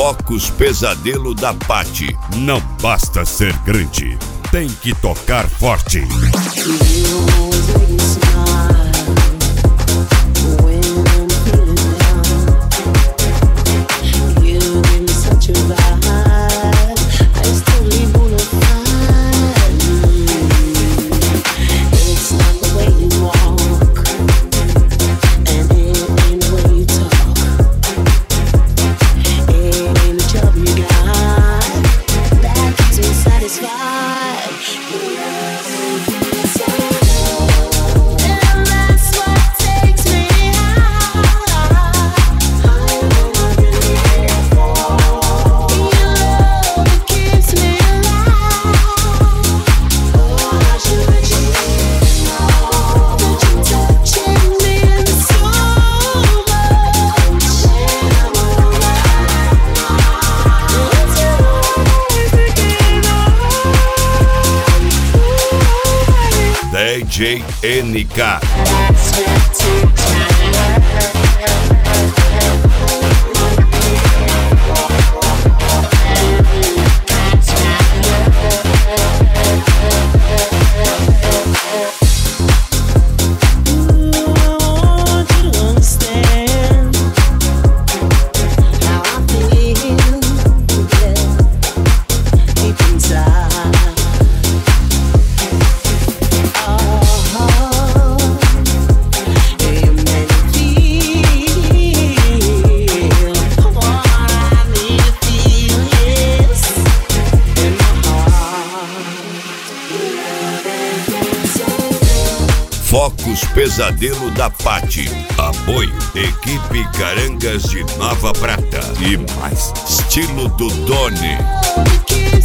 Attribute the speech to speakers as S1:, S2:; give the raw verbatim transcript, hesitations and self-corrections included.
S1: Focus Pesadelo da Paty. Não basta ser grande, tem que tocar forte. D J N K. Focus Pesadelo da Paty. Apoio Equipe Carangas de Nova Prata. E mais estilo do Doni.